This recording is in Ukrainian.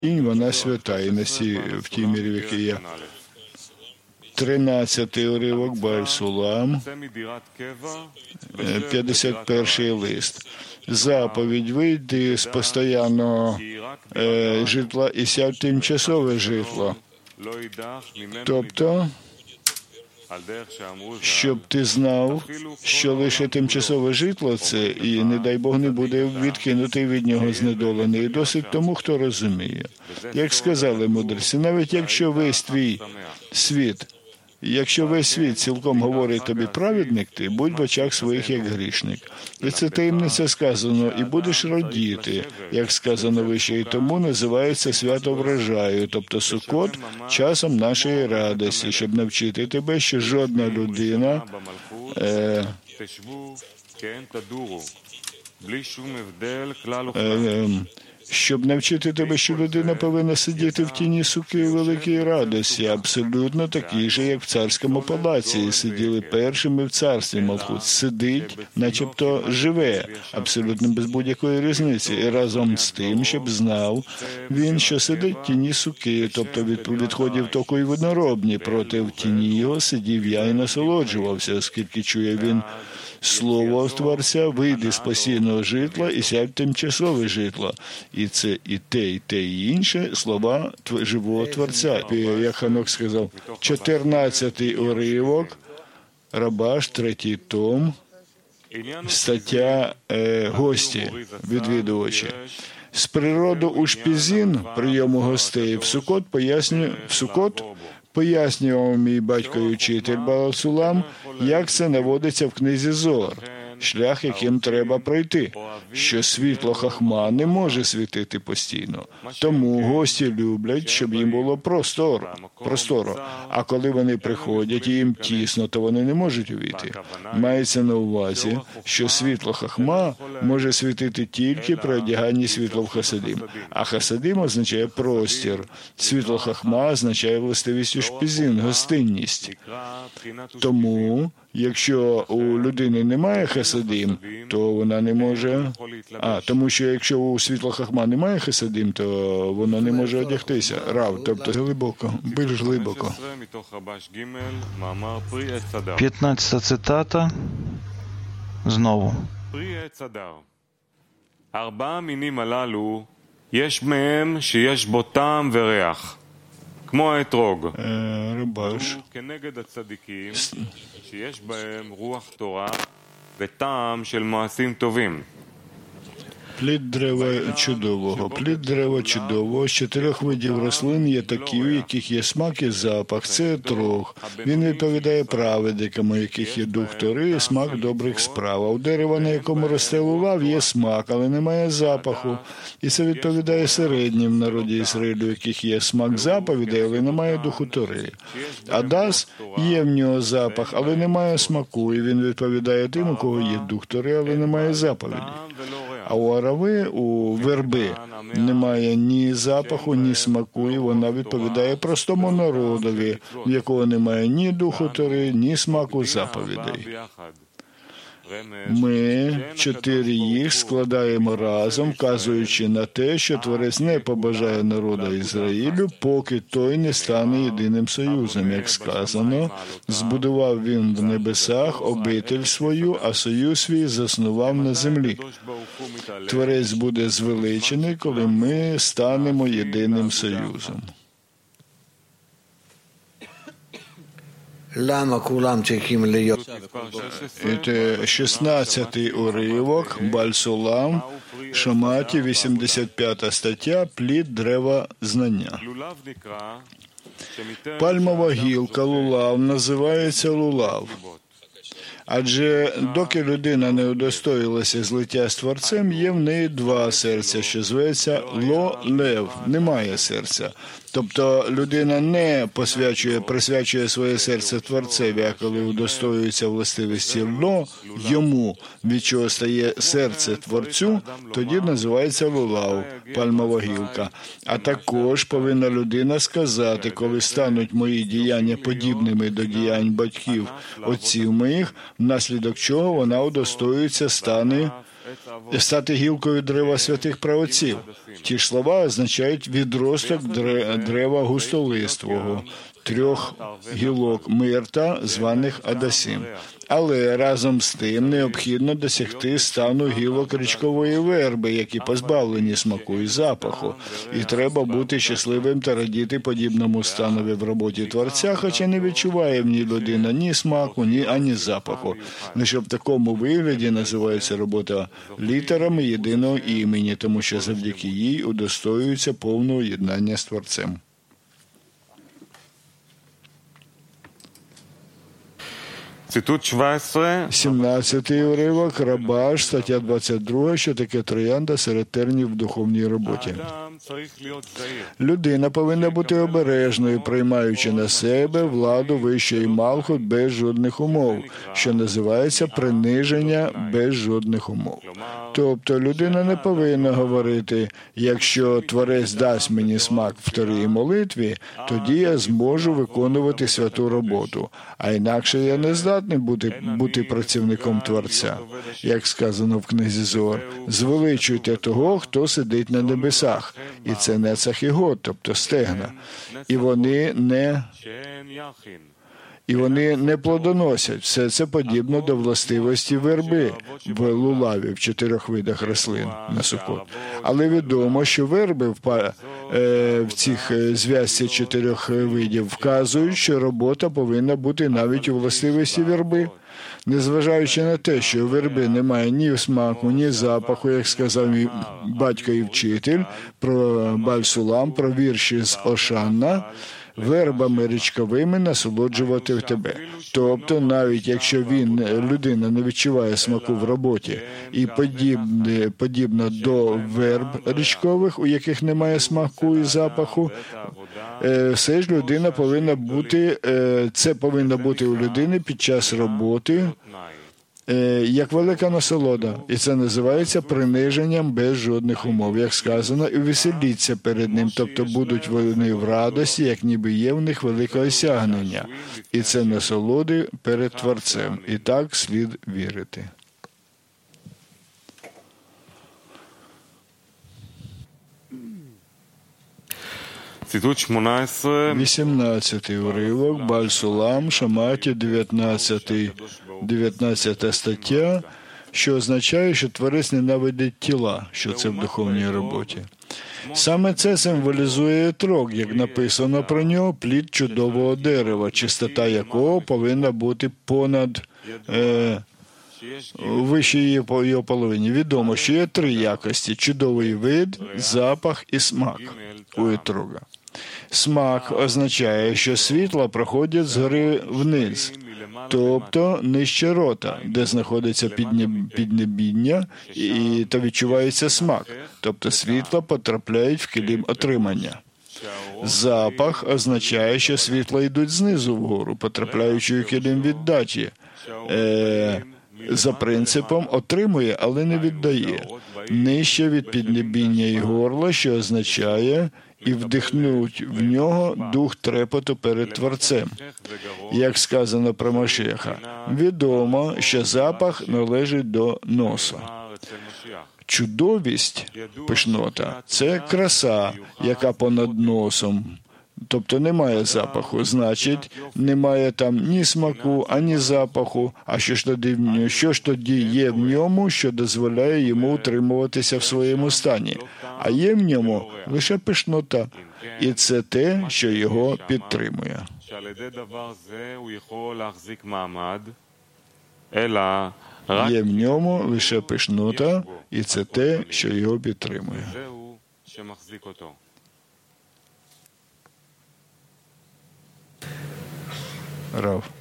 вона свята, і в тій мірі, в якій є. 13-й уривок Бааль Сулам, 51-й лист. Заповідь: вийди з постоянного житла і сядь в тимчасове житло. Тобто, щоб ти знав, що лише тимчасове житло це, і, не дай Бог, не буде відкинутий від нього знедолений. І досить тому, хто розуміє. Як сказали мудреці, навіть якщо весь твій світ, якщо весь світ цілком говорить тобі праведник, ти будь в очах своїх як грішник. І це таємниця сказано, і будеш радіти, як сказано вище, і тому називається свято врожаю, тобто Суккот, часом нашої радості, щоб навчити тебе, що жодна людина щоб навчити тебе, що людина повинна сидіти в тіні суки великої радості, абсолютно такий же, як в царському палаці, і сиділи першими в царстві. Малхут сидить, начебто живе, абсолютно без будь-якої різниці, і разом з тим, щоб знав він, що сидить в тіні суки, тобто від відходів току й виноробні, проти в тіні його сидів я і насолоджувався, оскільки чує він слово Творця: вийди з постійного житла і сядь в тимчасове житло. І це і те, і інше слова живого Творця. Як Ханок сказав, 14-й уривок, Рабаш, 3-й том, стаття «Гості», відвідувачі. З природу ушпізін, прийому гостей, в Суккот пояснював мій батько і учитель Бааль Сулам, як це наводиться в книзі Зоар, шлях, яким треба пройти, що світло хахма не може світити постійно. Тому гості люблять, щоб їм було просторо. А коли вони приходять і їм тісно, то вони не можуть увійти. Мається на увазі, що світло хахма може світити тільки при одяганні світла в хасадим. А хасадим означає простір. Світло хахма означає властивість ушпізін, гостинність. Тому, якщо у людини немає хасадим, то вона не може... тому що якщо у світла хахма немає хасадим, то вона не може одягтися. Рав, тобто глибоко, більш глибоко. 15-та цитата. Знову. ארבעה מינים הללו, יש מהם שיש בו טעם וריח, כמו האתרוג. רבש. כנגד הצדיקים, שיש בהם רוח תורה וטעם של מעשים טובים. Плід дерева чудового з 4 видів рослин є такі, у яких є смак і запах. Це етрог. Він відповідає праведникам, у яких є дух Тори і смак добрих справ. А у дерева, на якому росте лулав, є смак, але немає запаху. І це відповідає середнім в народі Ізраїлю, у яких є смак заповідей, але немає духу Тори. Адас є в нього запах, але немає смаку, і він відповідає тим, у кого є дух Тори, але немає заповідей. А у верби немає ні запаху, ні смаку, і вона відповідає простому народові, в якого немає ні духу Тори, ні смаку заповідей. Ми 4 їх складаємо разом, вказуючи на те, що Творець не побажає народу Ізраїлю, поки той не стане єдиним союзом. Як сказано, збудував він в небесах обитель свою, а союз свій заснував на землі. Творець буде звеличений, коли ми станемо єдиним союзом. 16-й уривок, Бааль Сулам, Шаматі, 85-та стаття, плід дерева знання. Пальмова гілка лулав називається лулав. Адже доки людина не удостоїлася злиття з Творцем, є в неї 2 серця, що зветься ло-лев, немає серця. Тобто людина не присвячує своє серце Творцеві, а коли удостоюється властивості ло йому, від чого стає серце Творцю, тоді називається лулав, пальмова гілка. А також повинна людина сказати, коли стануть мої діяння подібними до діянь батьків, отців моїх, внаслідок чого вона удостоюється стане стати гілкою дерева святих праотців. Ті ж слова означають відросток дерева густолиствого, 3 гілок мирта, званих Адасім. Але разом з тим необхідно досягти стану гілок річкової верби, які позбавлені смаку і запаху. І треба бути щасливим та радіти подібному станові в роботі Творця, хоча не відчуває в ній людина ні смаку, ані запаху. Лише в такому вигляді називається робота літерами єдиного імені, тому що завдяки їй удостоюється повного єднання з Творцем. ציטוט 17. 17-й уривок, Рабаш, стаття 22, що таке троянда серед тернів в духовній роботі. Людина повинна бути обережною, приймаючи на себе владу вищої Малхут без жодних умов, що називається приниження без жодних умов. Тобто людина не повинна говорити, якщо Творець дасть мені смак в Торі і молитві, тоді я зможу виконувати святу роботу, а інакше я не здатний бути працівником Творця. Як сказано в книзі Зоар, звеличуйте того, хто сидить на небесах. І це Нецах і Год, тобто стегна. І вони не плодоносять. Все це подібно до властивості верби в лулаві, в 4 видах рослин на Суккот. Але відомо, що верби в цих зв'язці 4 видів вказують, що робота повинна бути навіть у властивості верби. Незважаючи на те, що у верби немає ні смаку, ні запаху, як сказав мій батько і вчитель про Баль-Сулам, про вірші з Ошанна, вербами річковими насолоджувати тебе. Тобто, навіть якщо людина не відчуває смаку в роботі і подібно до верб річкових, у яких немає смаку і запаху, все ж людина повинна бути, це повинно бути у людини під час роботи, як велика насолода. І це називається приниженням без жодних умов. Як сказано, і веселіться перед ним, тобто будуть вони в радості, як ніби є в них велике осягнення. І це насолоди перед Творцем. І так слід вірити. ציטוט 18. 18-й уривок, Баль-Сулам, Шаматі, 19 стаття, що означає, що Творець ненавидить тіла, що це в духовній роботі. Саме це символізує етрог, як написано про нього, плід чудового дерева, чистота якого повинна бути понад вище його половині. Відомо, що є 3 якості – чудовий вид, запах і смак у етрога. Смак означає, що світла проходять згори вниз, тобто нижче рота, де знаходиться піднебіння, та відчувається смак, тобто світла потрапляють в килим отримання. Запах означає, що світла йдуть знизу вгору, потрапляючи у килим віддачі. За принципом отримує, але не віддає. Нижче від піднебіння і горла, що означає і вдихнуть в нього дух трепету перед Творцем. Як сказано про Машеха, відомо, що запах належить до носа. Чудовість, пишнота – це краса, яка понад носом. Тобто немає запаху, значить, немає там ні смаку, ані запаху. А що ж тоді є в ньому, що дозволяє йому утримуватися в своєму стані? А є в ньому лише пишнота. І це те, що його підтримує. Є в ньому лише пишнота, і це те, що його підтримує. Рав.